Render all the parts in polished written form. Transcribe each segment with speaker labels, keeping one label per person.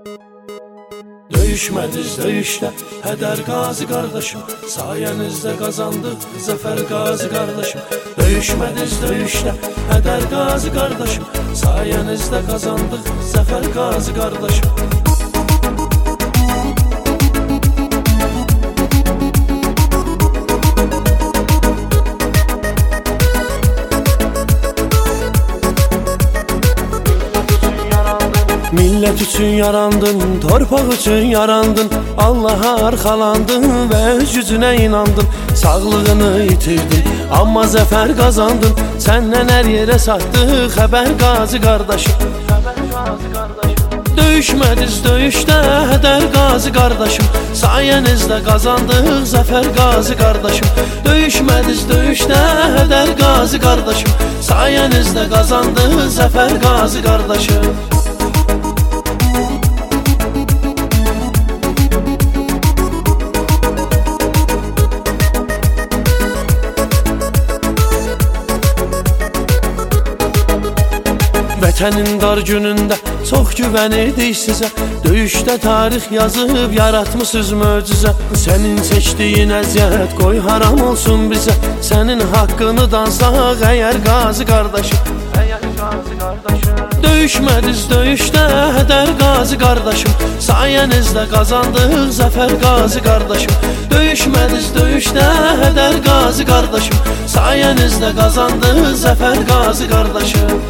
Speaker 1: Döyüşmədiz döyüşdə, Hədər Qazi qardaşım, sayənizdə qazandıq zəfər Qazi qardaşım. Döyüşmədiz döyüşdə, Hədər Qazi qardaşım, sayənizdə qazandıq zəfər Qazi qardaşım. Millət üçün yarandın, torpaq üçün yarandın, Allaha arxalandın və öz gücünə inandın. Sağlığını itirdin, amma zəfər qazandın, səndən hər yerə satdıq xəbər Qazi qardaşım. Döyüşmədiz döyüşdə, Hədər Qazi qardaşım, sayənizdə qazandıq zəfər Qazi qardaşım. Döyüşmədiz döyüşdə, Hədər Qazi qardaşım, sayənizdə qazandıq zəfər Qazi qardaşım. Vətənin dar günündə çox güvənirdik sizə, döyüşdə tarix yazıb yaratmışsınız möcüzə. Sənin çəkdiyin əziyyət qoy haram olsun bizə, sənin haqqını dansaq əgər Qazi qardaşım. Döyüşmədiz döyüşdə, Hədər Qazi qardaşım, sayənizdə qazandıq zəfər Qazi qardaşım. Döyüşmədiz döyüşdə, Hədər Qazi qardaşım, sayənizdə qazandıq zəfər Qazi qardaşım.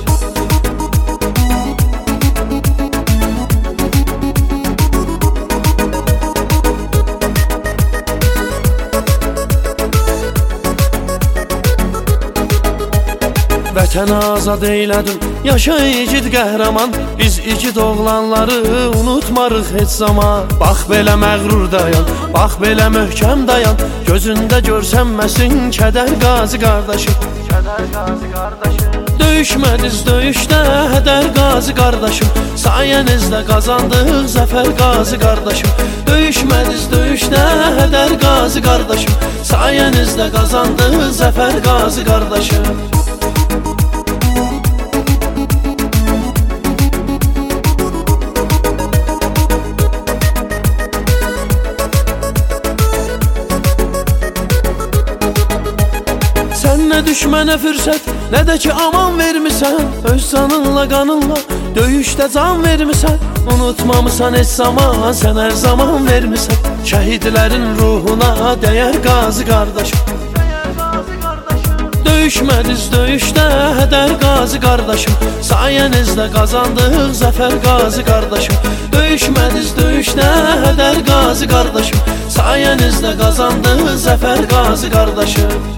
Speaker 1: Vətəni azad eylədin, yaşa igid qəhrəman, biz igid oğlanları unutmarıq heç zaman. Bax belə məğrur dayan, bax belə möhkəm dayan, gözündə görsənməsin kədər Qazi qardaşım. Döyüşmədiz döyüşdə, Hədər Qazi qardaşım, sayənizdə qazandıq zəfər Qazi qardaşım. Döyüşmədiz döyüşdə, Hədər Qazi qardaşım, sayənizdə qazandıq zəfər Qazi qardaşım. Sən nə düşmənə fürsət, nə də ki aman vermisən, öz canınla qanınla döyüşdə can vermisən. Unutmamısan heç zaman, sən hər zaman vermisən, şəhidlərin ruhuna dəyər Qazi qardaşım. Döyüşmədiz döyüşdə, Hədər Qazi qardaşım, sayənizdə qazandıq zəfər Qazi qardaşım. Döyüşmədiz döyüşdə, Hədər Qazi qardaşım, sayənizdə qazandıq zəfər Qazi qardaşım.